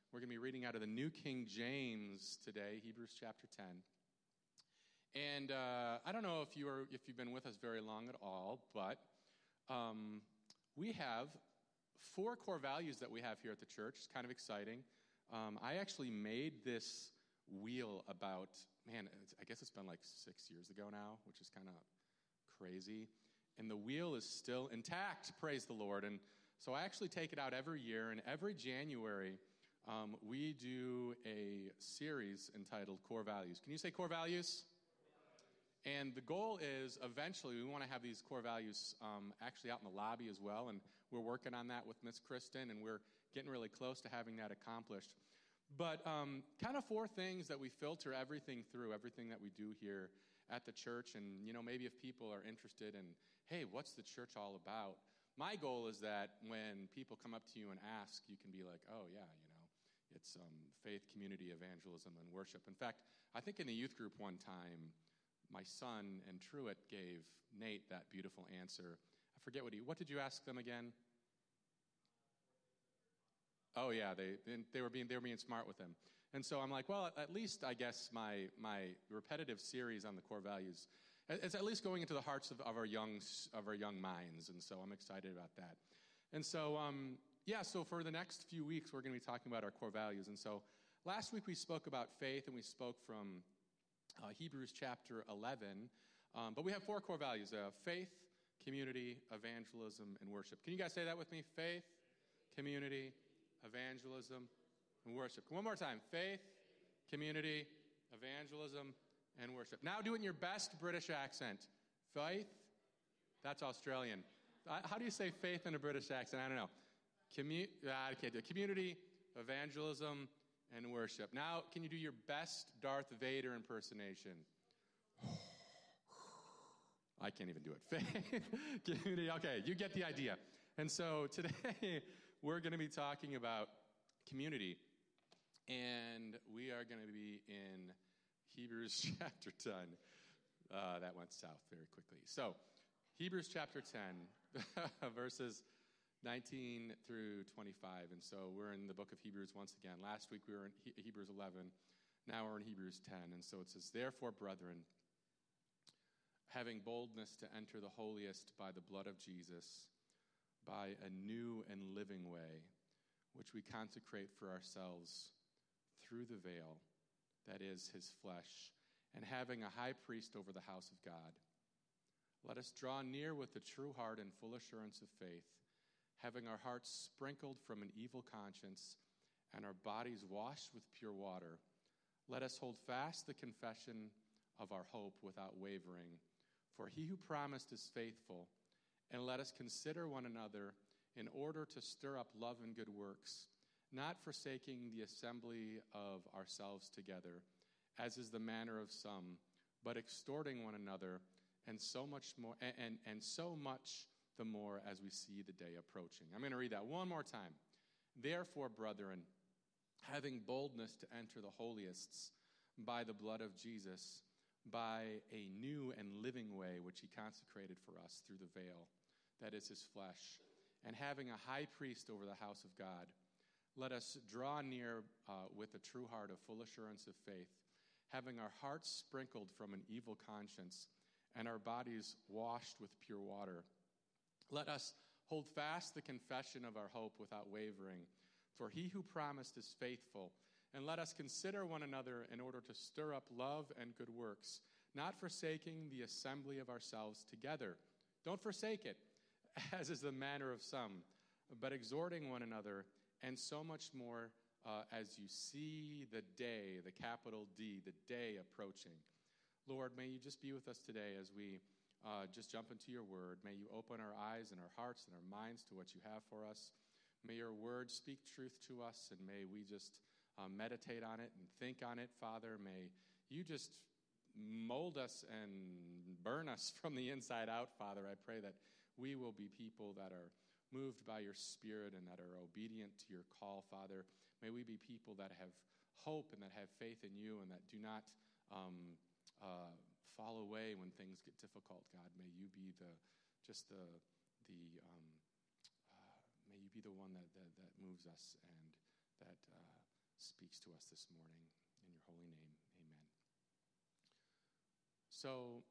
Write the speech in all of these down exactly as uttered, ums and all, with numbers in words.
We're going to be reading out of the New King James today, Hebrews chapter ten. And uh, I don't know if, you are, if you've been with us very long at all, but um, we have four core values that we have here at the church. It's kind of exciting. Um, I actually made this wheel about, man, it's, I guess it's been like six years ago now, which is kind of crazy. And the wheel is still intact, praise the Lord. And so I actually take it out every year, and every January um, we do a series entitled Core Values. Can you say core values? And the goal is eventually we want to have these core values um, actually out in the lobby as well, and we're working on that with Miss Kristen, and we're getting really close to having that accomplished. But um, kind of four things that we filter everything through, everything that we do here at the church, and you know maybe if people are interested in, hey, what's the church all about? My goal is that when people come up to you and ask, you can be like, oh yeah, you know, it's um, faith, community, evangelism, and worship. In fact, I think in the youth group one time, my son and Truett gave Nate that beautiful answer. I forget what he, what did you ask them again? Oh yeah, they they were being they were being smart with him. And so I'm like, well, at least I guess my my repetitive series on the core values, it's at least going into the hearts of, of our young of our young minds. And so I'm excited about that. And so um, yeah, so for the next few weeks we're going to be talking about our core values. And so last week we spoke about faith, and we spoke from Uh, Hebrews chapter eleven, um, but we have four core values, uh, faith, community, evangelism, and worship. Can you guys say that with me? Faith, community, evangelism, and worship. One more time. Faith, community, evangelism, and worship. Now do it in your best British accent. Faith, that's Australian. Uh, how do you say faith in a British accent? I don't know. Commu- uh, I can't do it. Community, evangelism, and worship. Now, can you do your best Darth Vader impersonation? I can't even do it. Community. Okay, you get the idea. And so today, we're going to be talking about community. And we are going to be in Hebrews chapter ten. Uh, that went south very quickly. So, Hebrews chapter ten, verses nineteen through twenty-five, and so we're in the book of Hebrews once again. Last week we were in he- Hebrews eleven, now we're in Hebrews ten, and so it says, "Therefore, brethren, having boldness to enter the holiest by the blood of Jesus, by a new and living way, which we consecrate for ourselves through the veil, that is, his flesh, and having a high priest over the house of God, let us draw near with a true heart and full assurance of faith, having our hearts sprinkled from an evil conscience and our bodies washed with pure water. Let us hold fast the confession of our hope without wavering, for he who promised is faithful. And let us consider one another in order to stir up love and good works, not forsaking the assembly of ourselves together, as is the manner of some, but exhorting one another, and so much more, and, and, and so much the more as we see the day approaching." I'm going to read that one more time. "Therefore, brethren, having boldness to enter the holiest by the blood of Jesus, by a new and living way which he consecrated for us through the veil, that is his flesh, and having a high priest over the house of God, let us draw near uh, with a true heart of full assurance of faith, having our hearts sprinkled from an evil conscience and our bodies washed with pure water. Let us hold fast the confession of our hope without wavering, for he who promised is faithful. And let us consider one another in order to stir up love and good works, not forsaking the assembly of ourselves together." Don't forsake it, as is the manner of some, but exhorting one another, and so much more uh, as you see the day, the capital D, the day approaching. Lord, may you just be with us today as we Uh, just jump into your word. May you open our eyes and our hearts and our minds to what you have for us. May your word speak truth to us, and may we just uh, meditate on it and think on it, Father. May you just mold us and burn us from the inside out, Father. I pray that we will be people that are moved by your Spirit and that are obedient to your call, Father. May we be people that have hope and that have faith in you and that do not um, Uh, fall away when things get difficult, God. May you be the, just the, the, um, uh, may you be the one that, that, that moves us and that uh, speaks to us this morning. In your holy name, amen. So,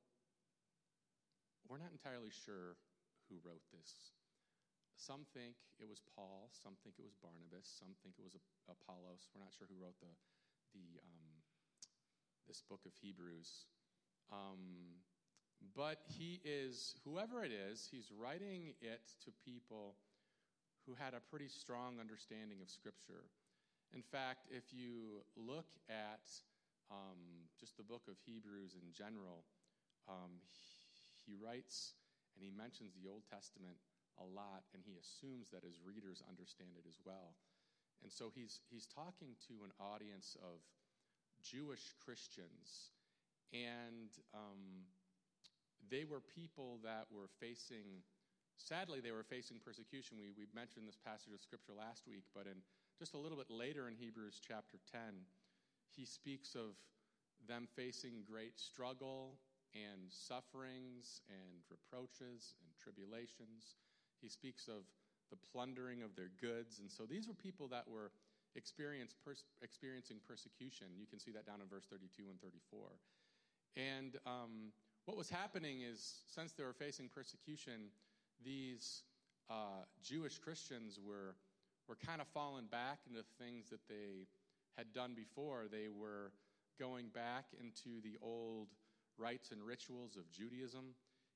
we're not entirely sure who wrote this. Some think it was Paul, some think it was Barnabas, some think it was Apollos. We're not sure who wrote the the um, this book of Hebrews. Um, but he is, whoever it is, he's writing it to people who had a pretty strong understanding of Scripture. In fact, if you look at um, just the book of Hebrews in general, um, he, he writes and he mentions the Old Testament a lot, and he assumes that his readers understand it as well. And so he's he's talking to an audience of Jewish Christians, and um, they were people that were facing, sadly, they were facing persecution. We we mentioned this passage of Scripture last week, but in just a little bit later in Hebrews chapter ten, he speaks of them facing great struggle and sufferings and reproaches and tribulations. He speaks of the plundering of their goods. And so these were people that were experience, pers- experiencing persecution. You can see that down in verse thirty-two and thirty-four. And um, what was happening is, since they were facing persecution, these uh, Jewish Christians were, were kind of falling back into things that they had done before. They were going back into the old rites and rituals of Judaism,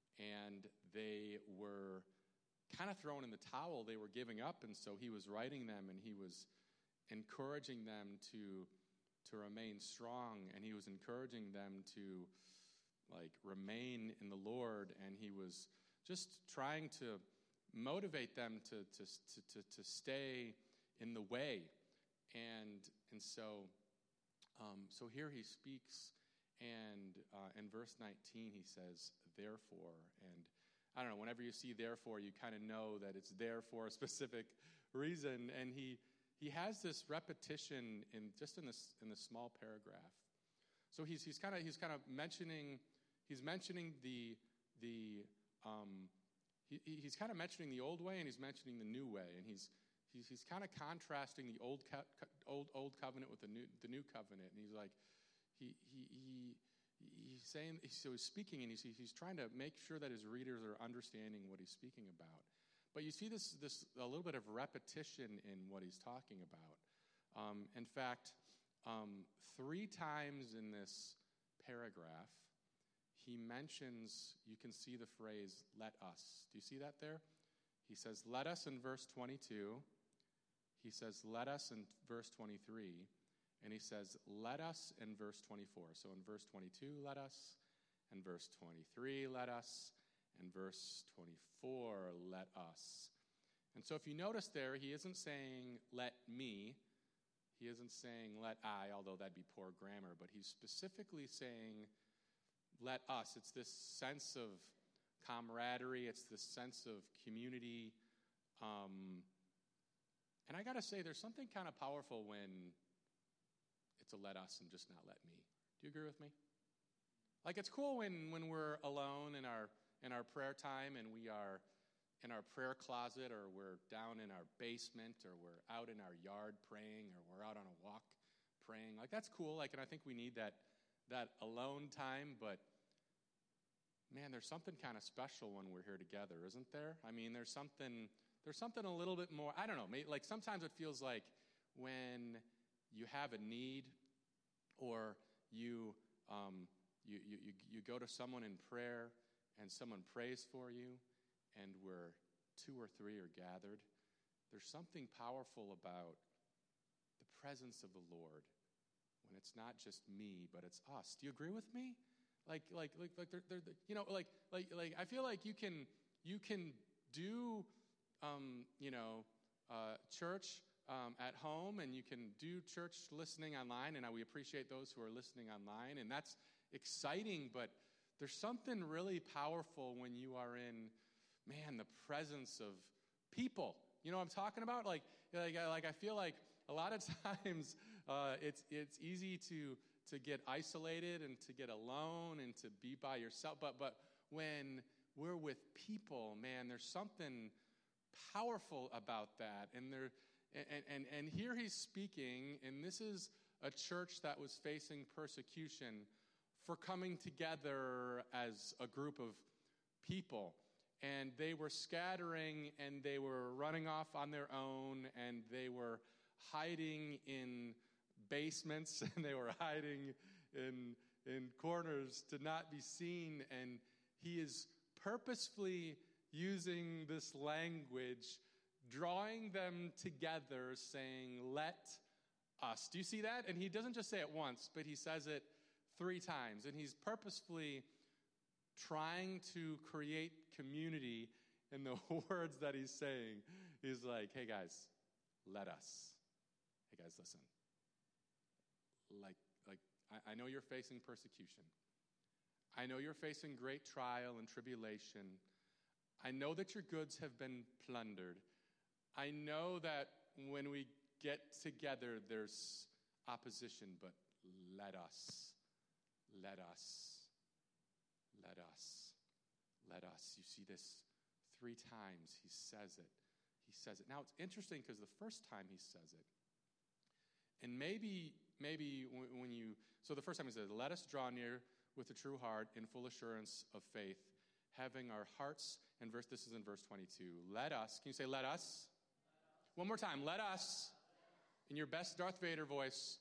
and they were kind of thrown in the towel. They were giving up, and so he was writing them, and he was encouraging them to to remain strong, and he was encouraging them to like remain in the Lord, and he was just trying to motivate them to to to to, to stay in the way. And and so um, so here he speaks, and uh, in verse nineteen he says, "Therefore," and I don't know, whenever you see therefore, you kind of know that it's there for a specific reason. And he he has this repetition in just in this in this small paragraph. So he's he's kind of he's kind of mentioning he's mentioning the the um he, he's kind of mentioning the old way, and he's mentioning the new way, and he's he's he's kind of contrasting the old co- old old covenant with the new the new covenant. And he's like he he he He's saying, so he's speaking, and he's, he's trying to make sure that his readers are understanding what he's speaking about. But you see this, this a little bit of repetition in what he's talking about. Um, in fact, um, three times in this paragraph, he mentions, you can see the phrase, "let us." Do you see that there? He says, "let us" in verse twenty-two. He says, "let us" in verse twenty-three. And he says, "let us" in verse twenty-four. So in verse twenty-two, "let us." In verse twenty-three, "let us." In verse twenty-four, "let us." And so if you notice there, he isn't saying, "let me." He isn't saying, "let I," although that'd be poor grammar. But he's specifically saying, "let us." It's this sense of camaraderie. It's this sense of community. Um, and I got to say, there's something kind of powerful when it's a "let us" and just not "let me." Do you agree with me? Like, it's cool when, when we're alone in our in our prayer time, and we are in our prayer closet, or we're down in our basement, or we're out in our yard praying, or we're out on a walk praying. Like, that's cool. Like, and I think we need that that alone time. But man, there's something kind of special when we're here together, isn't there? I mean, there's something there's something a little bit more. I don't know. Maybe, like, sometimes it feels like when you have a need, or you, um, you, you you you go to someone in prayer, and someone prays for you, and where two or three are gathered, there's something powerful about the presence of the Lord when it's not just me, but it's us. Do you agree with me? Like like like like they're, they're, you know like like like I feel like you can you can do um, you know uh, church. Um, at home, and you can do church listening online, and we appreciate those who are listening online, and that's exciting. But there's something really powerful when you are in, man, the presence of people. You know what I'm talking about? Like, like, like I feel like a lot of times uh, it's it's easy to to get isolated and to get alone and to be by yourself. But but when we're with people, man, there's something powerful about that, and there. And, and, and here he's speaking, and this is a church that was facing persecution for coming together as a group of people. And they were scattering, and they were running off on their own, and they were hiding in basements, and they were hiding in, in corners to not be seen. And he is purposefully using this language, drawing them together, saying, let us. Do you see that? And he doesn't just say it once, but he says it three times. And he's purposefully trying to create community in the words that he's saying. He's like, hey guys, let us. Hey guys, listen. Like, like I, I know you're facing persecution. I know you're facing great trial and tribulation. I know that your goods have been plundered. I know that when we get together, there's opposition, but let us, let us, let us, let us. You see this three times. He says it. He says it. Now, it's interesting because the first time he says it, and maybe, maybe when you, so the first time he says, let us draw near with a true heart in full assurance of faith, having our hearts, and verse, this is in verse twenty-two, let us, can you say let us? Let us. One more time, let us, in your best Darth Vader voice.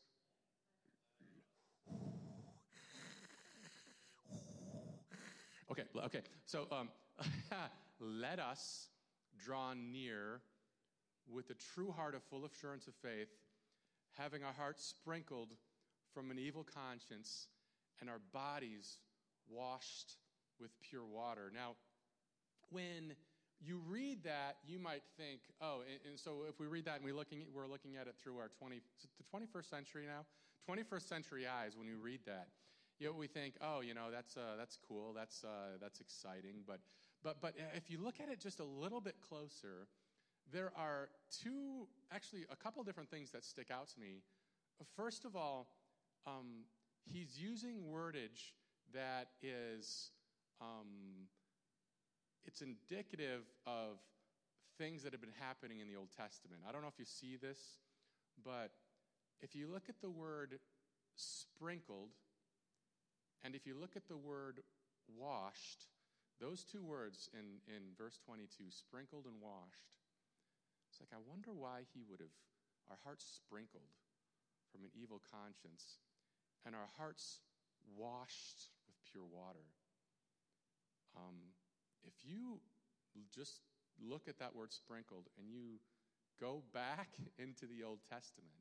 Okay, okay, so um, let us draw near with a true heart of full assurance of faith, having our hearts sprinkled from an evil conscience and our bodies washed with pure water. Now, when you read that, you might think, oh, and, and so if we read that and we looking, we're looking at it through our twenty, the twenty-first century now, twenty-first century eyes. When you read that, you know, we think, oh, you know, that's uh, that's cool, that's uh, that's exciting. But but but if you look at it just a little bit closer, there are two, actually, a couple different things that stick out to me. First of all, um, he's using wordage that is, um, it's indicative of things that have been happening in the Old Testament. I don't know if you see this, but if you look at the word sprinkled, and if you look at the word washed, those two words in, in verse twenty-two, sprinkled and washed, it's like, I wonder why he would have, our hearts sprinkled from an evil conscience, and our hearts washed with pure water. Um, if you just look at that word sprinkled and you go back into the Old Testament,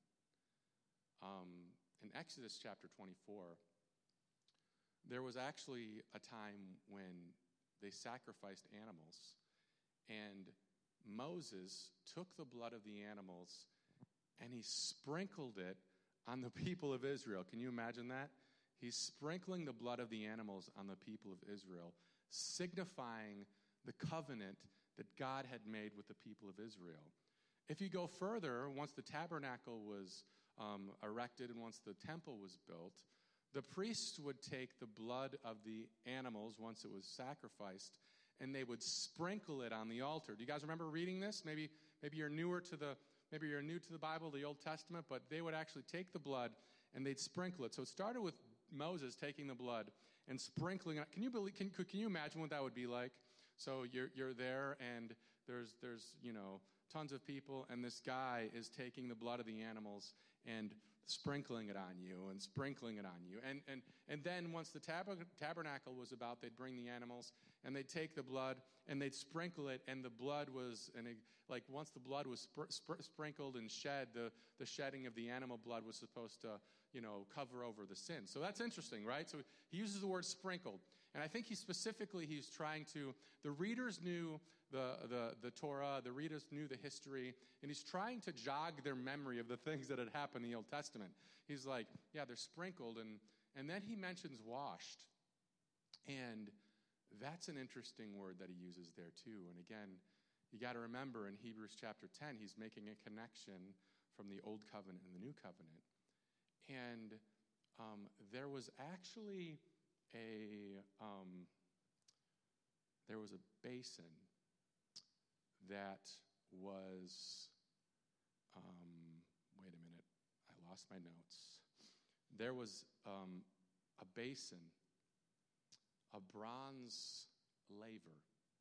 um, in Exodus chapter twenty-four, there was actually a time when they sacrificed animals, and Moses took the blood of the animals and he sprinkled it on the people of Israel. Can you imagine that? He's sprinkling the blood of the animals on the people of Israel, signifying the covenant that God had made with the people of Israel. If you go further, once the tabernacle was um, erected and once the temple was built, the priests would take the blood of the animals once it was sacrificed, and they would sprinkle it on the altar. Do you guys remember reading this? Maybe maybe you're newer to the maybe you're new to the Bible, the Old Testament, but they would actually take the blood and they'd sprinkle it. So it started with Moses taking the blood and sprinkling it. Can you believe? Can can you imagine what that would be like? So you're you're there, and there's there's you know tons of people, and this guy is taking the blood of the animals and sprinkling it on you and sprinkling it on you. And and and then once the tab- tabernacle was about, they'd bring the animals and they'd take the blood and they'd sprinkle it, and the blood was, and it, like once the blood was spr- spr- sprinkled and shed, the, the shedding of the animal blood was supposed to, you know, cover over the sin. So that's interesting, right? So he uses the word sprinkled. And I think he specifically, he's trying to, the readers knew the, the, the Torah, the readers knew the history, and he's trying to jog their memory of the things that had happened in the Old Testament. He's like, yeah, they're sprinkled, and, and then he mentions washed. And that's an interesting word that he uses there too. And again, you got to remember in Hebrews chapter ten, he's making a connection from the Old Covenant and the New Covenant. And um, there was actually a um, there was a basin that was um, wait a minute, I lost my notes. There was um, a basin, a bronze laver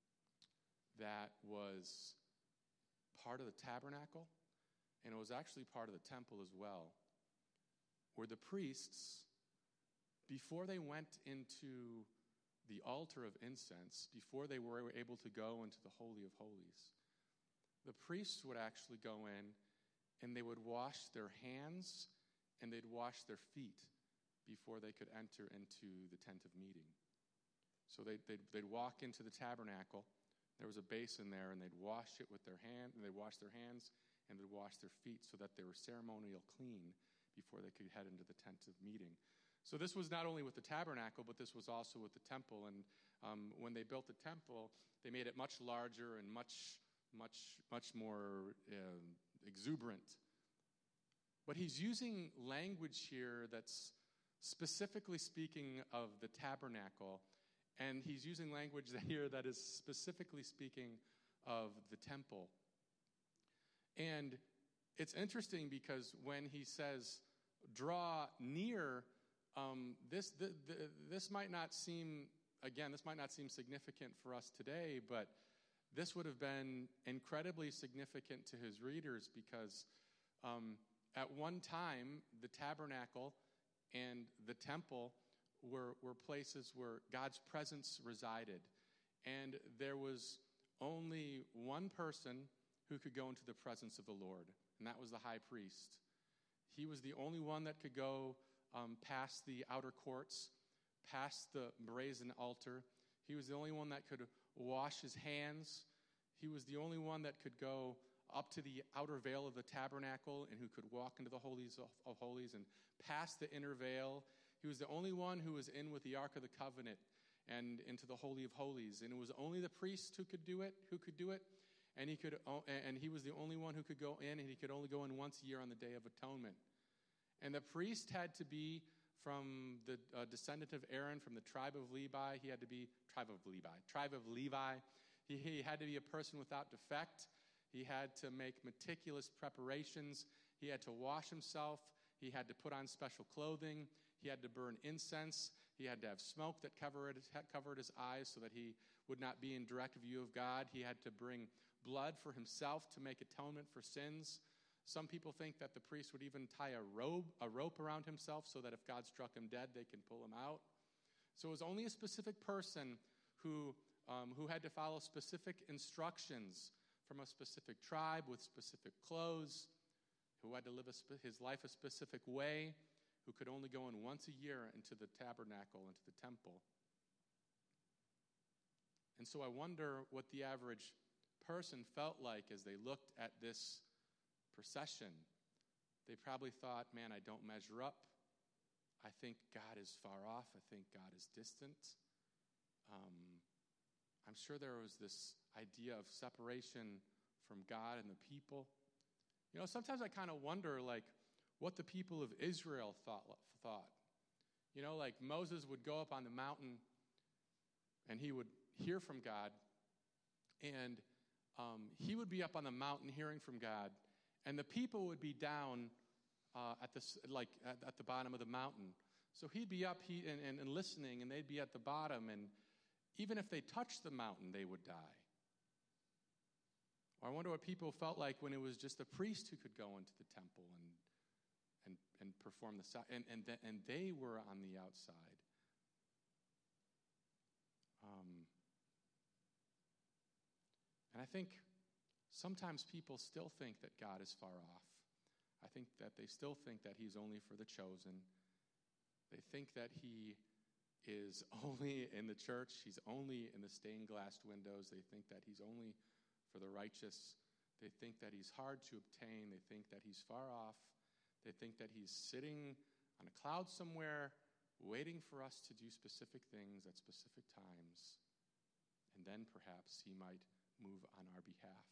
that was part of the tabernacle, and it was actually part of the temple as well, where the priests, before they went into the altar of incense, before they were able to go into the Holy of Holies, the priests would actually go in and they would wash their hands and they'd wash their feet before they could enter into the tent of meeting. So they'd, they'd, they'd walk into the tabernacle. There was a basin there, and they'd wash it with their hand, and they'd wash their hands, and they'd wash their feet so that they were ceremonial clean before they could head into the tent of meeting. So this was not only with the tabernacle, but this was also with the temple. And um, when they built the temple, they made it much larger and much, much, much more uh, exuberant. But he's using language here that's specifically speaking of the tabernacle, and he's using language here that is specifically speaking of the temple. And it's interesting because when he says, draw near, um, this, th- th- this might not seem, again, this might not seem significant for us today, but this would have been incredibly significant to his readers because um, at one time, the tabernacle and the temple were, were places where God's presence resided. And there was only one person who could go into the presence of the Lord, and that was the high priest. He was the only one that could go um, past the outer courts, past the brazen altar. He was the only one that could wash his hands. He was the only one that could go up to the outer veil of the tabernacle and who could walk into the holies of, of holies and pass the inner veil. He was the only one who was in with the Ark of the Covenant and into the Holy of Holies. And it was only the priest who could do it, who could do it. And he could, and he was the only one who could go in, and he could only go in once a year on the Day of Atonement. And the priest had to be from the uh, descendant of Aaron, from the tribe of Levi. He had to be, tribe of Levi, tribe of Levi. He, he had to be a person without defect. He had to make meticulous preparations. He had to wash himself. He had to put on special clothing. He had to burn incense. He had to have smoke that covered, covered his eyes so that he would not be in direct view of God. He had to bring blood for himself to make atonement for sins. Some people think that the priest would even tie a robe, a rope around himself so that if God struck him dead, they can pull him out. So it was only a specific person who, um, who had to follow specific instructions from a specific tribe with specific clothes, who had to live a spe- his life a specific way, who could only go in once a year into the tabernacle, into the temple. And so I wonder what the average person felt like as they looked at this procession. They probably thought, man, I don't measure up. I think God is far off. I think God is distant. Um, I'm sure there was this idea of separation from God and the people. You know, sometimes I kind of wonder, like, what the people of Israel thought. thought. You know, like Moses would go up on the mountain and he would hear from God, and um, he would be up on the mountain hearing from God, and the people would be down uh, at the like at, at the bottom of the mountain. So he'd be up he, and, and, and listening, and they'd be at the bottom, and even if they touched the mountain, they would die. Or I wonder what people felt like when it was just the priest who could go into the temple and and, and perform the and and th- and they were on the outside. Um, and I think sometimes people still think that God is far off. I think that they still think that he's only for the chosen. They think that he is only in the church. He's only in the stained glass windows. They think that he's only for the righteous. They think that he's hard to obtain. They think that he's far off. They think that he's sitting on a cloud somewhere waiting for us to do specific things at specific times. And then perhaps he might move on our behalf.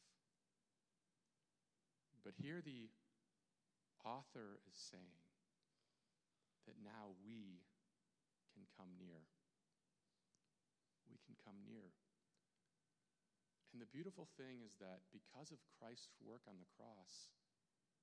But here the author is saying that now we can come near. We can come near. And the beautiful thing is that because of Christ's work on the cross,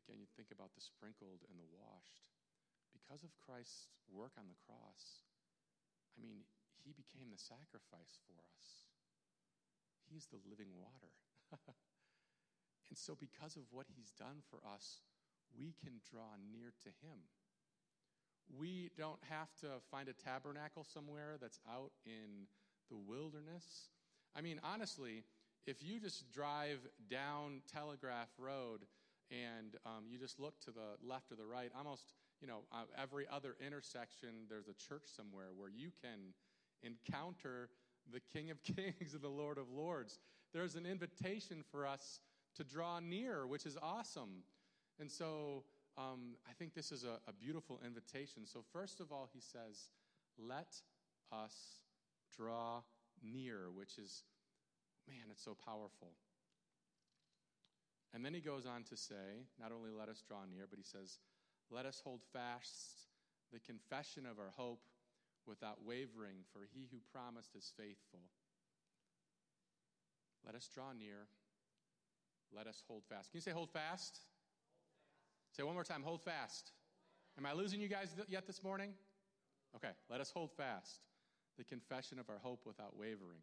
again, you think about the sprinkled and the washed. Because of Christ's work on the cross, I mean, he became the sacrifice for us. He's the living water. And so because of what he's done for us, we can draw near to him. We don't have to find a tabernacle somewhere that's out in the wilderness. I mean, honestly, if you just drive down Telegraph Road and um, you just look to the left or the right, almost, you know, uh, every other intersection, there's a church somewhere where you can encounter the King of Kings and the Lord of Lords. There's an invitation for us to draw near, which is awesome. And so um, I think this is a, a beautiful invitation. So first of all, he says, let us draw near, which is, man, it's so powerful. And then he goes on to say, not only let us draw near, but he says, let us hold fast the confession of our hope without wavering, for he who promised is faithful. Let us draw near. Let us hold fast. Can you say hold fast? Hold fast. Say one more time, hold fast. Am I losing you guys th- yet this morning? Okay, let us hold fast the confession of our hope without wavering.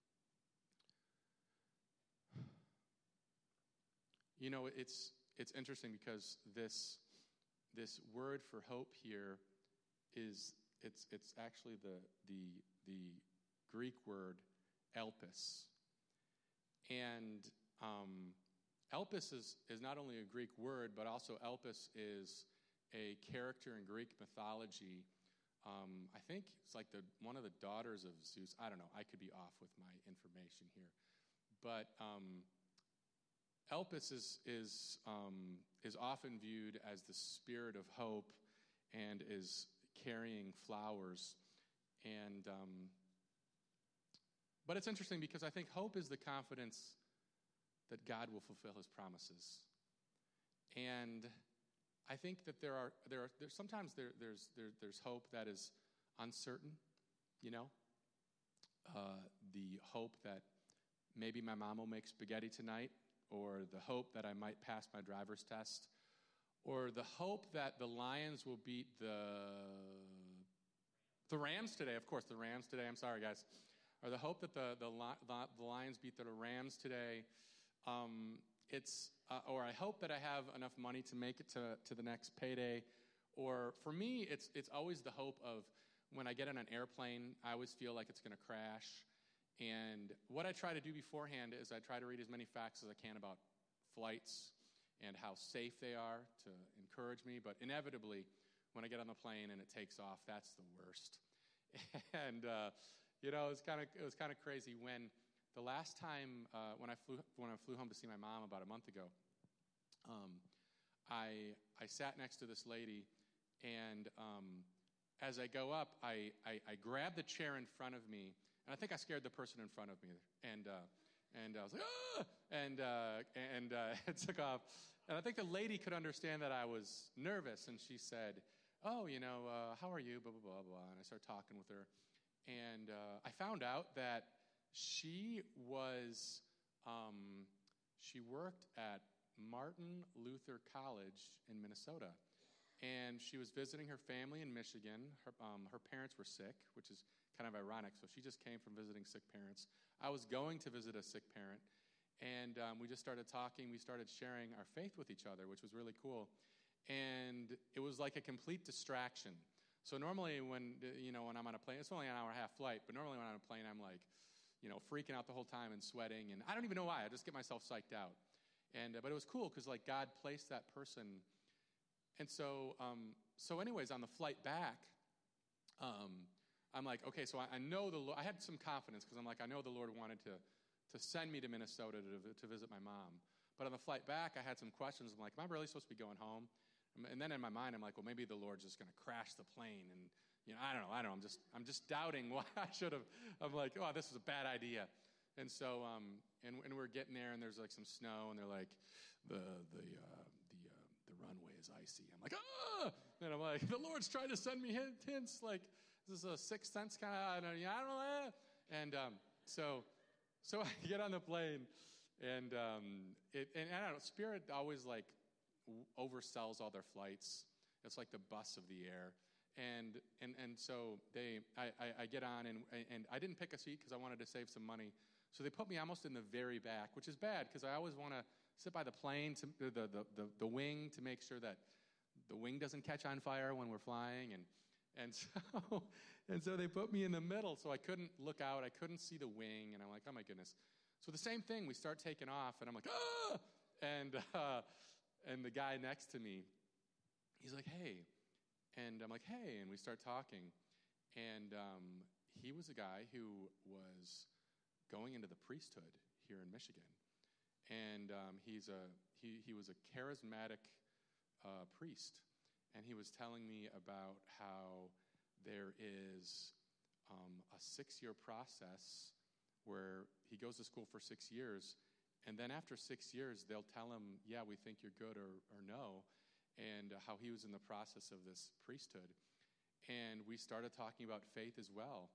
You know, it's it's interesting because this this word for hope here is it's it's actually the the the Greek word elpis. And um, elpis is, is not only a Greek word, but also elpis is a character in Greek mythology. Um, I think it's like the one of the daughters of Zeus. I don't know. I could be off with my information here. But um, elpis is is um, is often viewed as the spirit of hope and is carrying flowers. And um, but it's interesting because I think hope is the confidence that God will fulfill his promises. And I think that there are there are there, sometimes there there's there, there's hope that is uncertain, you know. Uh, the hope that maybe my mom will make spaghetti tonight, or the hope that I might pass my driver's test, or the hope that the Lions will beat the the Rams today. Of course, the Rams today. I'm sorry, guys. Or the hope that the the, the Lions beat the Rams today. Um, it's uh, or I hope that I have enough money to make it to, to the next payday. Or for me, it's it's always the hope of when I get on an airplane, I always feel like it's going to crash. And what I try to do beforehand is I try to read as many facts as I can about flights and how safe they are to encourage me. But inevitably, when I get on the plane and it takes off, that's the worst. and uh, you know, it's kind of it was kind of crazy when the last time uh, when I flew when I flew home to see my mom about a month ago. Um, I I sat next to this lady, and um, as I go up, I, I I grab the chair in front of me. And I think I scared the person in front of me, and uh, and I was like, ah! and uh, and uh, it took off. And I think the lady could understand that I was nervous, and she said, "Oh, you know, uh, how are you?" Blah blah blah blah. And I started talking with her, and uh, I found out that she was um, she worked at Martin Luther College in Minnesota, and she was visiting her family in Michigan. Her um, her parents were sick, which is kind of ironic. So she just came from visiting sick parents. I was going to visit a sick parent, and um, we just started talking. We started sharing our faith with each other, which was really cool. And it was like a complete distraction. So normally when, you know, when I'm on a plane, it's only an hour and a half flight, but normally when I'm on a plane, I'm like, you know, freaking out the whole time and sweating. And I don't even know why. I just get myself psyched out. And uh, but it was cool because, like, God placed that person. And so, um, so anyways, on the flight back, um, I'm like, okay, so I, I know the Lord. I had some confidence because I'm like, I know the Lord wanted to to send me to Minnesota to, to visit my mom. But on the flight back, I had some questions. I'm like, am I really supposed to be going home? And then in my mind, I'm like, well, maybe the Lord's just going to crash the plane. And, you know, I don't know. I don't know. I'm just I'm just doubting why I should have. I'm like, oh, this is a bad idea. And so, um, and, and we're getting there, and there's like some snow, and they're like, the the uh, the uh, the runway is icy. I'm like, ah! And I'm like, the Lord's trying to send me hints, like. This is a sixth sense kind of, I don't know. And um, so, so I get on the plane, and um, it, and I don't know. Spirit always like w- oversells all their flights. It's like the bus of the air. And and and so they, I, I, I get on, and and I didn't pick a seat because I wanted to save some money. So they put me almost in the very back, which is bad because I always want to sit by the plane, to the, the the the wing, to make sure that the wing doesn't catch on fire when we're flying. And and so and so they put me in the middle, so I couldn't look out, I couldn't see the wing, and I'm like, oh my goodness. So the same thing, we start taking off, and I'm like, ah, and uh, and the guy next to me, he's like, hey. And I'm like, hey, and we start talking. And um, he was a guy who was going into the priesthood here in Michigan. And um, he's a he, he was a charismatic uh, priest. And he was telling me about how there is um, a six-year process where he goes to school for six years. And then after six years, they'll tell him, yeah, we think you're good, or, or no. And uh, how he was in the process of this priesthood. And we started talking about faith as well.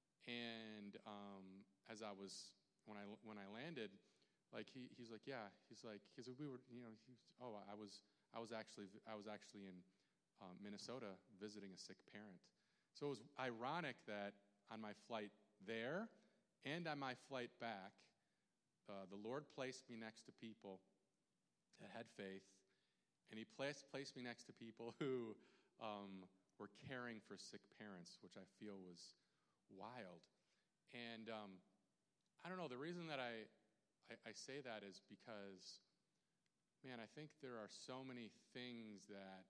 And um, as I was, when I when I landed, like he he's like, yeah, he's like, because we were, you know, he, oh, I was I was actually I was actually in um, Minnesota visiting a sick parent. So it was ironic that on my flight there and on my flight back, uh, the Lord placed me next to people that had faith. And he placed, placed me next to people who um, were caring for sick parents, which I feel was wild. And um, I don't know, the reason that I, I, I say that is because, man, I think there are so many things that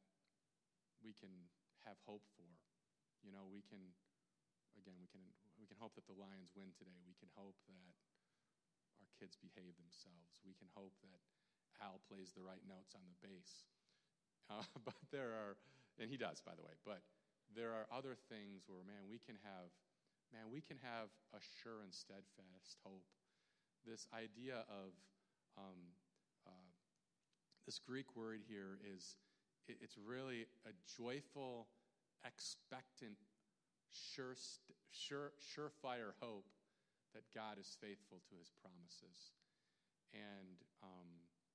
we can have hope for. You know, we can, again, we can we can hope that the Lions win today. We can hope that our kids behave themselves. We can hope that Al plays the right notes on the bass. Uh, but there are, and he does, by the way, but there are other things where, man, we can have, man, we can have a sure and steadfast hope. This idea of, um, uh, this Greek word here is, it, it's really a joyful, expectant, sure, sure, surefire hope that God is faithful to his promises. And um,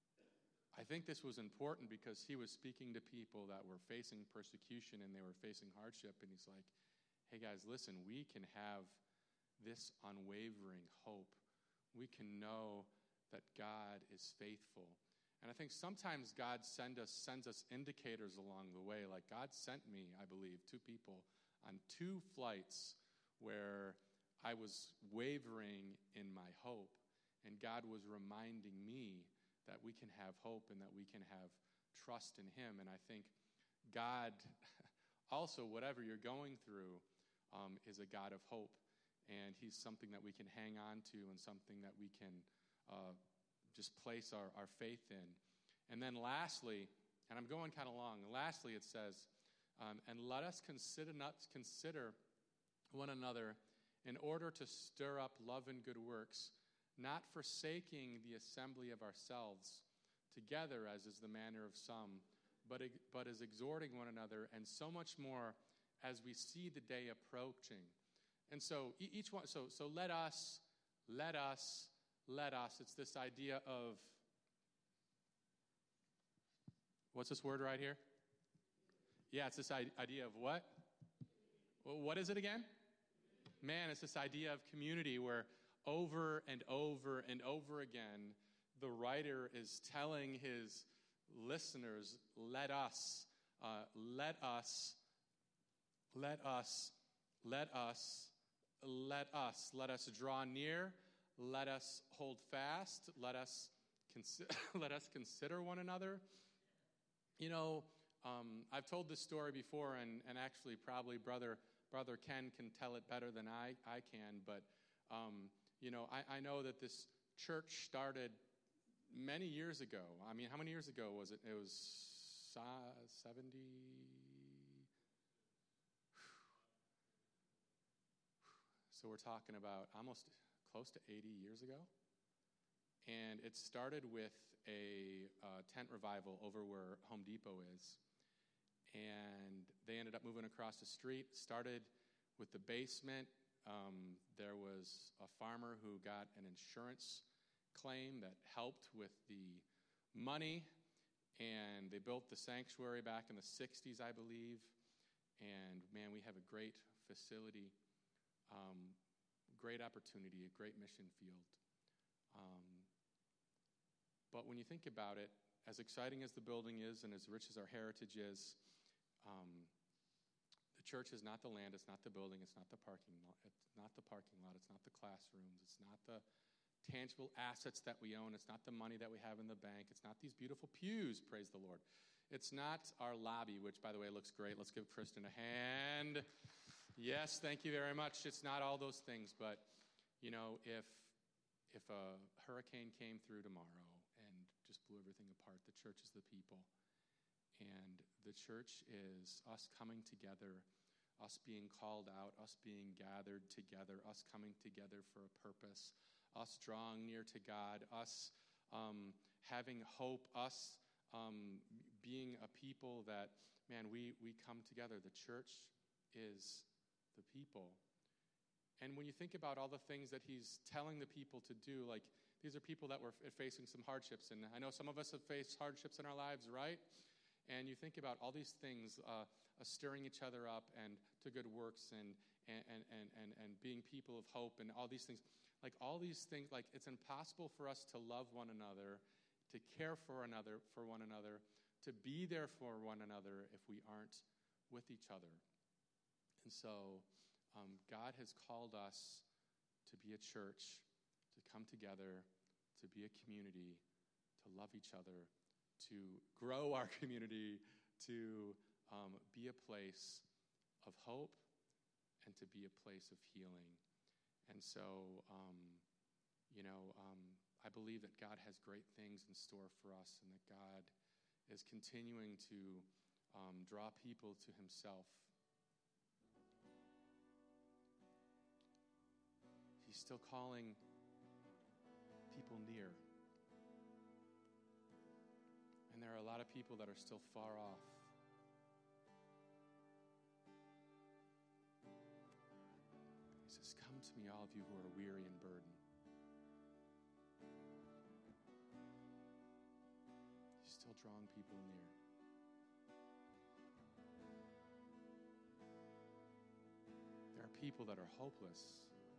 I think this was important because he was speaking to people that were facing persecution and they were facing hardship. And he's like, hey guys, listen, we can have this unwavering hope. We can know that God is faithful. And I think sometimes God send us, sends us indicators along the way. Like God sent me, I believe, two people on two flights where I was wavering in my hope. And God was reminding me that we can have hope and that we can have trust in him. And I think God, also, whatever you're going through, um, is a God of hope. And he's something that we can hang on to and something that we can uh, just place our, our faith in. And then lastly, and I'm going kind of long, lastly it says, um, and let us consider, not consider one another in order to stir up love and good works, not forsaking the assembly of ourselves together, as is the manner of some, but, but as exhorting one another, and so much more as we see the day approaching. And so each one, so so let us, let us, let us. It's this idea of, what's this word right here? Yeah, it's this idea of what? Well, what is it again? Man, it's this idea of community where over and over and over again, the writer is telling his listeners, let us, uh, let us, let us, let us, let us, let us draw near, let us hold fast, let us, consi- let us consider one another. You know, um, I've told this story before, and, and actually probably Brother Brother Ken can tell it better than I, I can, but um, you know, I, I know that this church started many years ago. I mean, how many years ago was it? It was seventy. So we're talking about almost close to eighty years ago. And it started with a uh, tent revival over where Home Depot is. And they ended up moving across the street, started with the basement. Um, there was a farmer who got an insurance claim that helped with the money. And they built the sanctuary back in the sixties, I believe. And, man, we have a great facility, um, great opportunity, a great mission field. Um, but when you think about it, as exciting as the building is and as rich as our heritage is, um, the church is not the land, it's not the building, it's not the parking lot, it's not the parking lot, it's not the classrooms, it's not the tangible assets that we own, it's not the money that we have in the bank, it's not these beautiful pews, praise the Lord. It's not our lobby, which, by the way, looks great. Let's give Kristen a hand. Yes, thank you very much. It's not all those things, but, you know, if if a hurricane came through tomorrow and just blew everything apart, the church is the people. And the church is us coming together, us being called out, us being gathered together, us coming together for a purpose, us drawing near to God, us um, having hope, us um, being a people that, man, we, we come together. The church is the people. And when you think about all the things that he's telling the people to do, like these are people that were f- facing some hardships. And I know some of us have faced hardships in our lives, right? And you think about all these things, uh, uh, stirring each other up and to good works and, and, and, and, and being people of hope and all these things. Like all these things, like it's impossible for us to love one another, to care for another, for one another, to be there for one another if we aren't with each other. And so um, God has called us to be a church, to come together, to be a community, to love each other, to grow our community, to um, be a place of hope, and to be a place of healing. And so, um, you know, um, I believe that God has great things in store for us and that God is continuing to um, draw people to himself. He's still calling people near. And there are a lot of people that are still far off. He says, come to me, all of you who are weary and burdened. He's still drawing people near. There are people that are hopeless.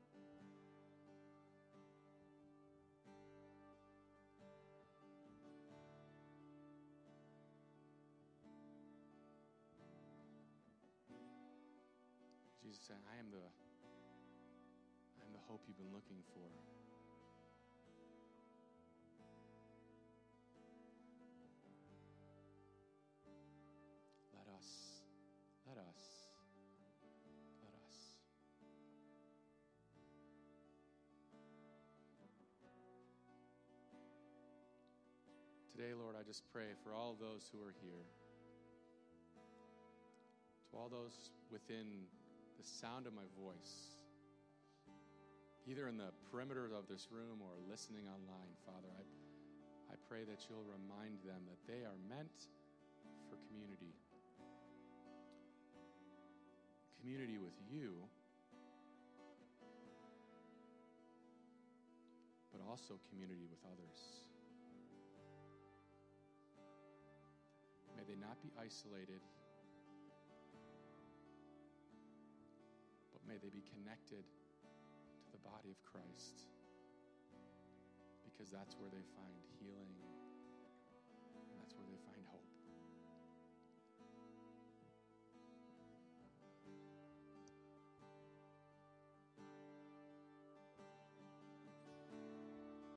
Jesus said, I am the, I am the hope you've been looking for. Let us, let us, let us. Today, Lord, I just pray for all those who are here, to all those within the sound of my voice, either in the perimeter of this room or listening online, Father, I, I pray that you'll remind them that they are meant for community. Community with you, but also community with others. May they not be isolated, may they be connected to the body of Christ, because that's where they find healing